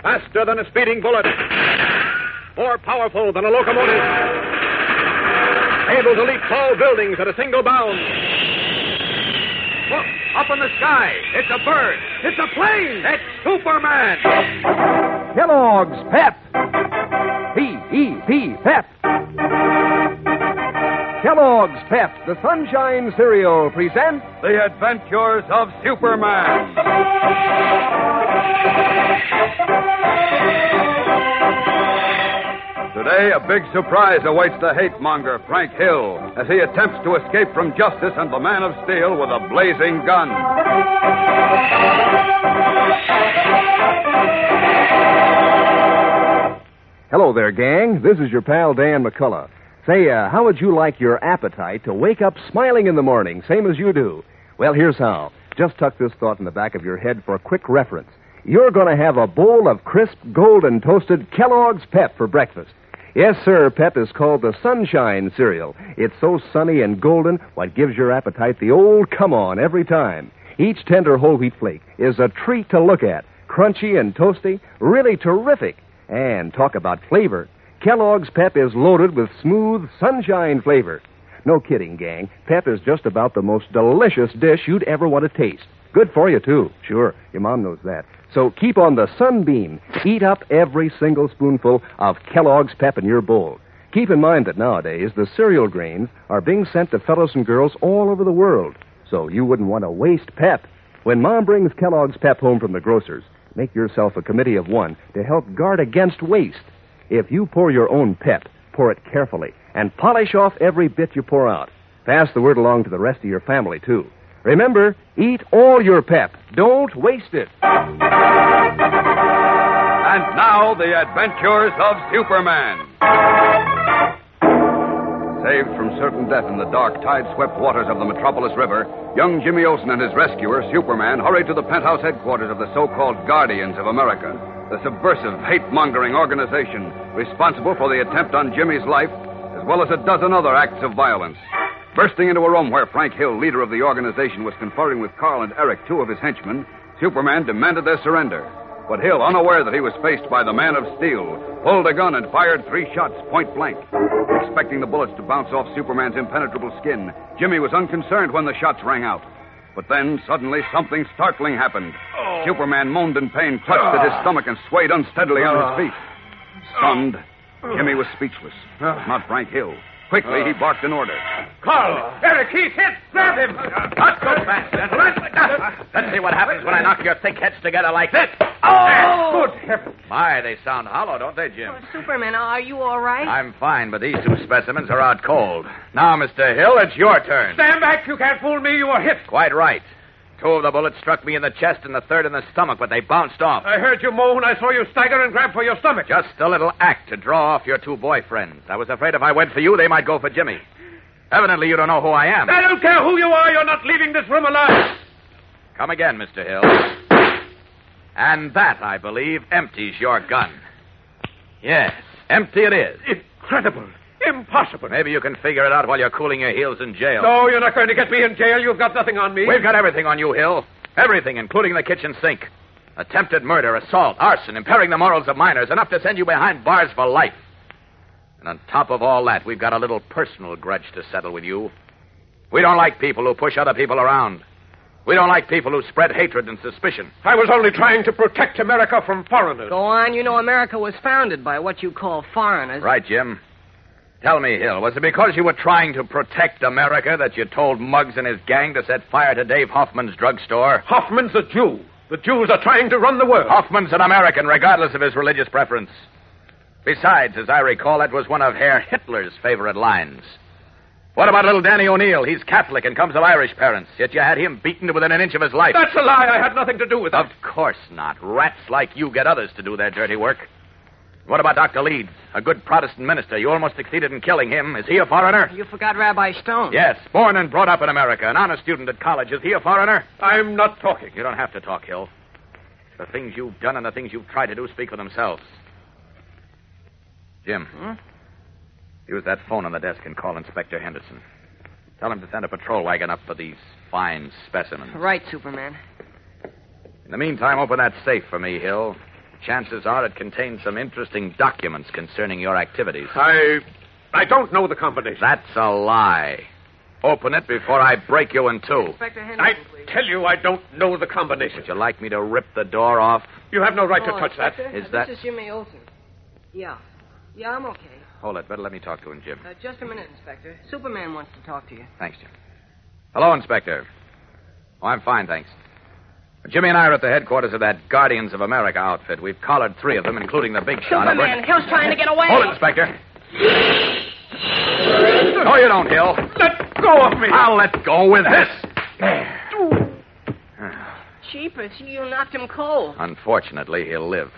Faster than a speeding bullet. More powerful than a locomotive. Able to leap tall buildings at a single bound. Look, up in the sky. It's a bird. It's a plane. It's Superman. Kellogg's Pep. P-E-P, Pep. Kellogg's Pep, the Sunshine Cereal, presents The Adventures of Superman. Today, a big surprise awaits the hate-monger, Frank Hill, as he attempts to escape from justice and the Man of Steel with a blazing gun. Hello there, gang. This is your pal, Dan McCullough. Say, how would you like your appetite to wake up smiling in the morning, same as you do? Well, here's how. Just tuck this thought in the back of your head for a quick reference. You're going to have a bowl of crisp, golden toasted Kellogg's Pep for breakfast. Yes, sir, Pep is called the Sunshine Cereal. It's so sunny and golden, what gives your appetite the old come-on every time. Each tender whole wheat flake is a treat to look at. Crunchy and toasty, really terrific. And talk about flavor. Kellogg's Pep is loaded with smooth sunshine flavor. No kidding, gang. Pep is just about the most delicious dish you'd ever want to taste. Good for you, too. Sure, your mom knows that. So keep on the sunbeam. Eat up every single spoonful of Kellogg's Pep in your bowl. Keep in mind that nowadays the cereal grains are being sent to fellows and girls all over the world. So you wouldn't want to waste Pep. When Mom brings Kellogg's Pep home from the grocer's, make yourself a committee of one to help guard against waste. If you pour your own Pep, pour it carefully and polish off every bit you pour out. Pass the word along to the rest of your family, too. Remember, eat all your Pep. Don't waste it. And now, the adventures of Superman. Saved from certain death in the dark, tide-swept waters of the Metropolis River, young Jimmy Olsen and his rescuer, Superman, hurried to the penthouse headquarters of the so-called Guardians of America, the subversive, hate-mongering organization responsible for the attempt on Jimmy's life, as well as a dozen other acts of violence. Bursting into a room where Frank Hill, leader of the organization, was conferring with Carl and Eric, two of his henchmen, Superman demanded their surrender. But Hill, unaware that he was faced by the Man of Steel, pulled a gun and fired 3 shots point blank. Expecting the bullets to bounce off Superman's impenetrable skin, Jimmy was unconcerned when the shots rang out. But then, suddenly, something startling happened. Superman moaned in pain, clutched at his stomach, and swayed unsteadily on his feet. Stunned, Jimmy was speechless. Not Frank Hill. Quickly, he barked an order. Carl! Eric, he's hit! Grab him! Not so fast, gentlemen. Let's see what happens when I knock your thick heads together like this. Oh! Good heavens. My, they sound hollow, don't they, Jim? Oh, Superman, are you all right? I'm fine, but these 2 specimens are out cold. Now, Mr. Hill, it's your turn. Stand back. You can't fool me. You were hit. Quite right. 2 of the bullets struck me in the chest and the 3rd in the stomach, but they bounced off. I heard you moan. I saw you stagger and grab for your stomach. Just a little act to draw off your 2 boyfriends. I was afraid if I went for you, they might go for Jimmy. Evidently, you don't know who I am. I don't care who you are. You're not leaving this room alive. Come again, Mr. Hill. And that, I believe, empties your gun. Yes, empty it is. Incredible. Impossible. Maybe you can figure it out while you're cooling your heels in jail. No, you're not going to get me in jail. You've got nothing on me. We've got everything on you, Hill. Everything, including the kitchen sink. Attempted murder, assault, arson, impairing the morals of minors, enough to send you behind bars for life. And on top of all that, we've got a little personal grudge to settle with you. We don't like people who push other people around. We don't like people who spread hatred and suspicion. I was only trying to protect America from foreigners. Go on. You know America was founded by what you call foreigners. Right, Jim. Tell me, Hill, was it because you were trying to protect America that you told Muggs and his gang to set fire to Dave Hoffman's drugstore? Hoffman's a Jew. The Jews are trying to run the world. Hoffman's an American, regardless of his religious preference. Besides, as I recall, it was one of Herr Hitler's favorite lines. What about little Danny O'Neill? He's Catholic and comes of Irish parents, yet you had him beaten to within an inch of his life. That's a lie. I had nothing to do with it. Of course not. Rats like you get others to do their dirty work. What about Dr. Leeds, a good Protestant minister? You almost succeeded in killing him. Is he a foreigner? You forgot Rabbi Stone. Yes, born and brought up in America, an honest student at college. Is he a foreigner? I'm not talking. You don't have to talk, Hill. The things you've done and the things you've tried to do speak for themselves. Jim, use that phone on the desk and call Inspector Henderson. Tell him to send a patrol wagon up for these fine specimens. Right, Superman. In the meantime, open that safe for me, Hill. Chances are it contains some interesting documents concerning your activities. I don't know the combination. That's a lie. Open it before I break you in two. Inspector I Henderson, please. tell you, I don't know the combination. Would you like me to rip the door off? You have no right to Oh, touch that. Inspector, Is that- This is Jimmy Olsen. Yeah. Yeah, I'm okay. Hold it. Better let me talk to him, Jim. Just a minute, Inspector. Superman wants to talk to you. Thanks, Jim. Hello, Inspector. Oh, I'm fine, thanks. Jimmy and I are at the headquarters of that Guardians of America outfit. We've collared 3 of them, including the big shot. Superman, Hill's trying to get away. Hold it, Inspector. No, you don't, Hill. Let go of me. I'll let go with this. Cheapers, you knocked him cold. Unfortunately, he'll live.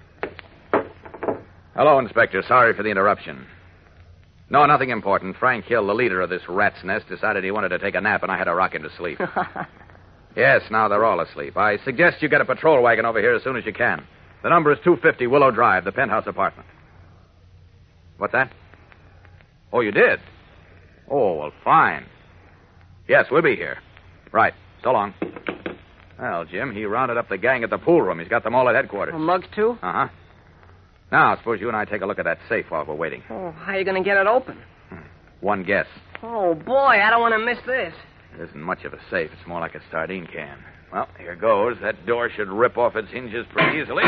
Hello, Inspector. Sorry for the interruption. No, nothing important. Frank Hill, the leader of this rat's nest, decided he wanted to take a nap, and I had to rock him to sleep. Yes, now they're all asleep. I suggest you get a patrol wagon over here as soon as you can. The number is 250 Willow Drive, the penthouse apartment. What's that? Oh, you did? Oh, well, fine. Yes, we'll be here. Right. So long. Well, Jim, he rounded up the gang at the pool room. He's got them all at headquarters. Mugs, too? Uh-huh. Now, suppose you and I take a look at that safe while we're waiting. Oh, how are you going to get it open? One guess. Oh, boy, I don't want to miss this. It isn't much of a safe. It's more like a sardine can. Well, here goes. That door should rip off its hinges pretty easily.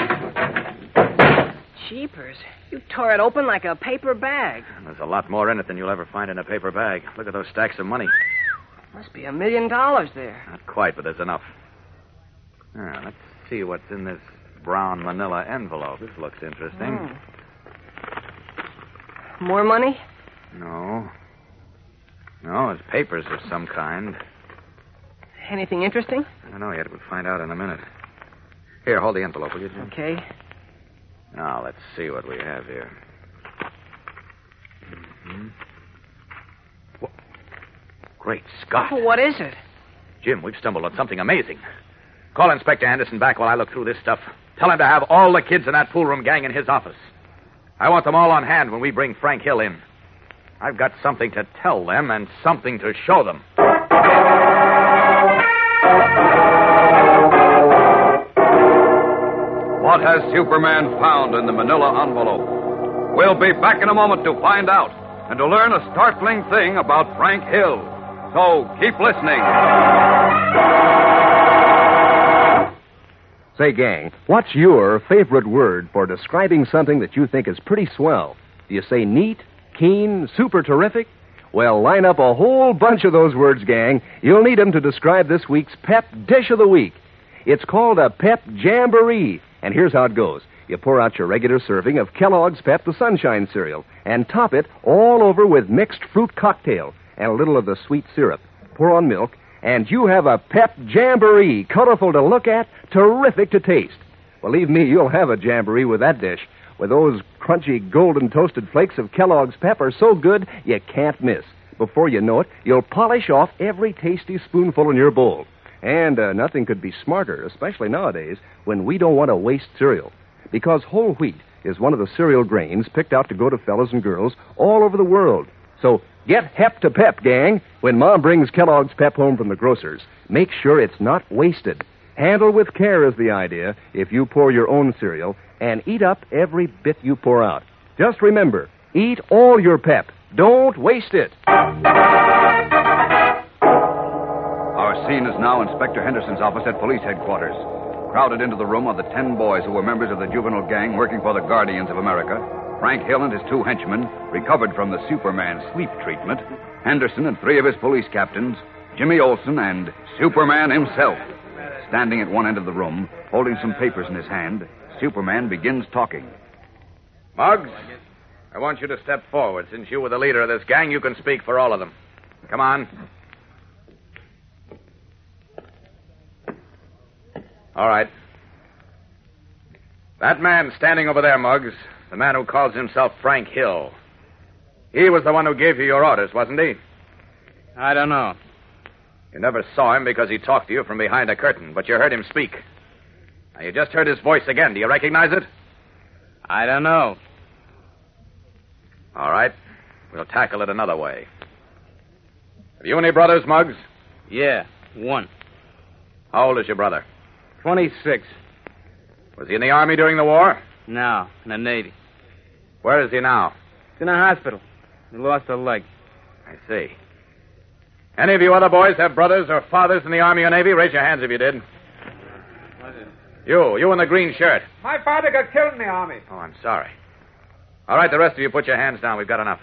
Cheapers, you tore it open like a paper bag. There's a lot more in it than you'll ever find in a paper bag. Look at those stacks of money. Must be $1 million there. Not quite, but there's enough. Now, let's see what's in this brown manila envelope. This looks interesting. More money? No. No, it's papers of some kind. Anything interesting? I don't know yet. We'll find out in a minute. Here, hold the envelope, will you, Jim? Okay. Now, let's see what we have here. Great Scott. Oh, what is it? Jim, we've stumbled on something amazing. Call Inspector Anderson back while I look through this stuff. Tell him to have all the kids in that pool room gang in his office. I want them all on hand when we bring Frank Hill in. I've got something to tell them and something to show them. What has Superman found in the manila envelope? We'll be back in a moment to find out and to learn a startling thing about Frank Hill. So keep listening. Say, gang, what's your favorite word for describing something that you think is pretty swell? Do you say neat, keen, super terrific? Well, line up a whole bunch of those words, gang. You'll need them to describe this week's Pep Dish of the Week. It's called a Pep Jamboree, and here's how it goes. You pour out your regular serving of Kellogg's Pep the Sunshine cereal and top it all over with mixed fruit cocktail and a little of the sweet syrup. Pour on milk, and you have a Pep Jamboree, colorful to look at, terrific to taste. Believe me, you'll have a jamboree with that dish. With those crunchy, golden toasted flakes of Kellogg's Pep are so good, you can't miss. Before you know it, you'll polish off every tasty spoonful in your bowl. And nothing could be smarter, especially nowadays, when we don't want to waste cereal. Because whole wheat is one of the cereal grains picked out to go to fellas and girls all over the world. So get hep to pep, gang. When Mom brings Kellogg's Pep home from the grocer's, make sure it's not wasted. Handle with care is the idea if you pour your own cereal, and eat up every bit you pour out. Just remember, eat all your Pep. Don't waste it. Our scene is now Inspector Henderson's office at police headquarters. Crowded into the room are the 10 boys who were members of the juvenile gang working for the Guardians of America. Frank Hill and his 2 henchmen, recovered from the Superman sleep treatment. Henderson and 3 of his police captains, Jimmy Olsen and Superman himself. Standing at one end of the room, holding some papers in his hand, Superman begins talking. Muggs, I want you to step forward. Since you were the leader of this gang, you can speak for all of them. Come on. All right. That man standing over there, Muggs, the man who calls himself Frank Hill, he was the one who gave you your orders, wasn't he? I don't know. You never saw him because he talked to you from behind a curtain, but you heard him speak. Now, you just heard his voice again. Do you recognize it? I don't know. All right. We'll tackle it another way. Have you any brothers, Muggs? Yeah, 1. How old is your brother? 26. Was he in the Army during the war? No, in the Navy. Where is he now? He's in a hospital. He lost a leg. I see. Any of you other boys have brothers or fathers in the Army or Navy? Raise your hands if you did. You in the green shirt. My father got killed in the Army. Oh, I'm sorry. All right, the rest of you put your hands down. We've got enough.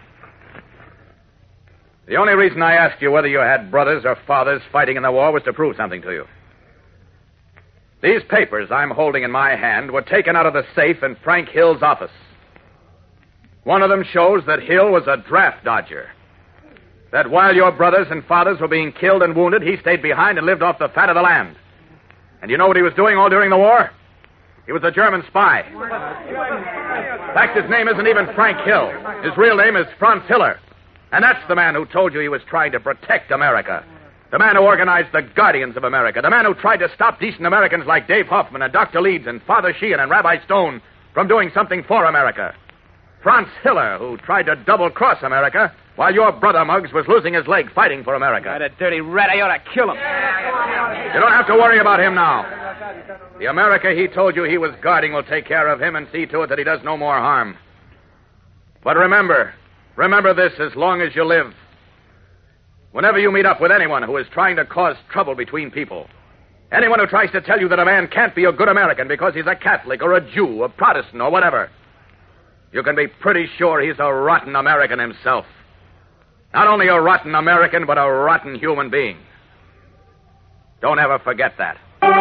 The only reason I asked you whether you had brothers or fathers fighting in the war was to prove something to you. These papers I'm holding in my hand were taken out of the safe in Frank Hill's office. One of them shows that Hill was a draft dodger. That while your brothers and fathers were being killed and wounded, he stayed behind and lived off the fat of the land. And you know what he was doing all during the war? He was a German spy. In fact, his name isn't even Frank Hill. His real name is Franz Hiller. And that's the man who told you he was trying to protect America. The man who organized the Guardians of America. The man who tried to stop decent Americans like Dave Hoffman and Dr. Leeds and Father Sheehan and Rabbi Stone from doing something for America. Franz Hiller, who tried to double-cross America while your brother Muggs was losing his leg fighting for America. That dirty rat, I ought to kill him. You don't have to worry about him now. The America he told you he was guarding will take care of him and see to it that he does no more harm. But remember this as long as you live. Whenever you meet up with anyone who is trying to cause trouble between people, anyone who tries to tell you that a man can't be a good American because he's a Catholic or a Jew, a Protestant or whatever, you can be pretty sure he's a rotten American himself. Not only a rotten American, but a rotten human being. Don't ever forget that.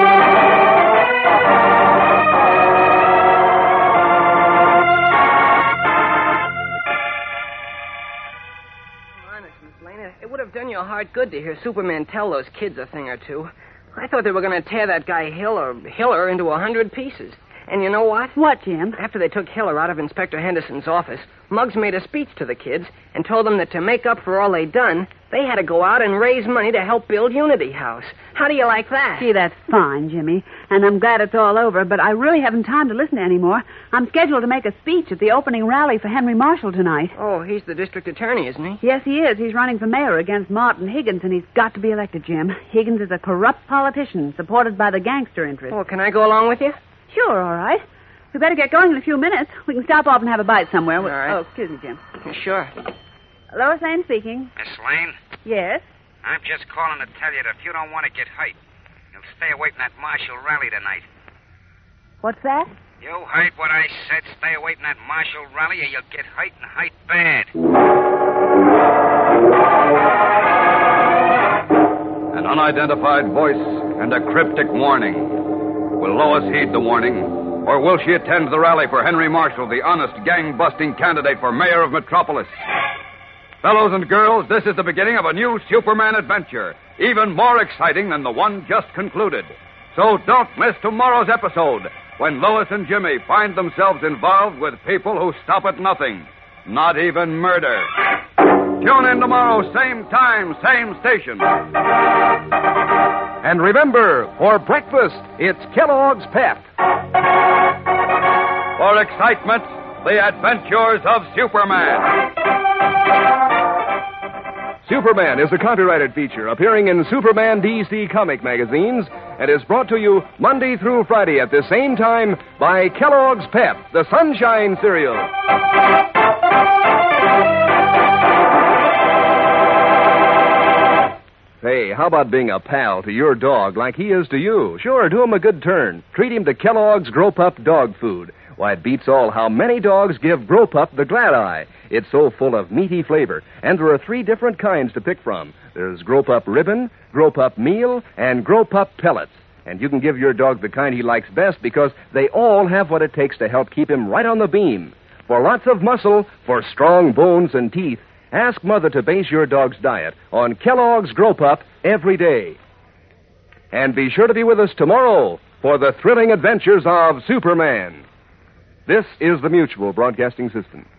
Honest, Miss Lane, it would have done you a heart good to hear Superman tell those kids a thing or two. I thought they were going to tear that guy Hiller into 100 pieces. And you know what? What, Jim? After they took Hiller out of Inspector Henderson's office, Muggs made a speech to the kids and told them that to make up for all they'd done, they had to go out and raise money to help build Unity House. How do you like that? Gee, that's fine, Jimmy. And I'm glad it's all over, but I really haven't time to listen anymore. I'm scheduled to make a speech at the opening rally for Henry Marshall tonight. Oh, he's the district attorney, isn't he? Yes, he is. He's running for mayor against Martin Higgins, and he's got to be elected, Jim. Higgins is a corrupt politician supported by the gangster interest. Oh, can I go along with you? Sure, all right. We better get going in a few minutes. We can stop off and have a bite somewhere. All right. Oh, excuse me, Jim. Sure. Lois Lane speaking. Miss Lane, Yes? I'm just calling to tell you that if you don't want to get hurt, you'll stay away from that Marshall rally tonight. What's that? You heard what I said. Stay away from that Marshall rally or you'll get hurt and hurt bad. An unidentified voice and a cryptic warning. Will Lois heed the warning, or will she attend the rally for Henry Marshall, the honest, gang-busting candidate for mayor of Metropolis? Fellows and girls, this is the beginning of a new Superman adventure, even more exciting than the one just concluded. So don't miss tomorrow's episode, when Lois and Jimmy find themselves involved with people who stop at nothing, not even murder. Tune in tomorrow, same time, same station. And remember, for breakfast, it's Kellogg's Pep. For excitement, the adventures of Superman. Superman is a copyrighted feature appearing in Superman DC comic magazines and is brought to you Monday through Friday at the same time by Kellogg's Pep, the Sunshine Cereal. Hey, how about being a pal to your dog like he is to you? Sure, do him a good turn. Treat him to Kellogg's Grow Pup dog food. Why, it beats all how many dogs give Grow Pup the glad eye. It's so full of meaty flavor, and there are 3 different kinds to pick from. There's Grow Pup Ribbon, Grow Pup Meal, and Grow Pup Pellets. And you can give your dog the kind he likes best because they all have what it takes to help keep him right on the beam. For lots of muscle, for strong bones and teeth, ask Mother to base your dog's diet on Kellogg's Grow Pup every day. And be sure to be with us tomorrow for the thrilling adventures of Superman. This is the Mutual Broadcasting System.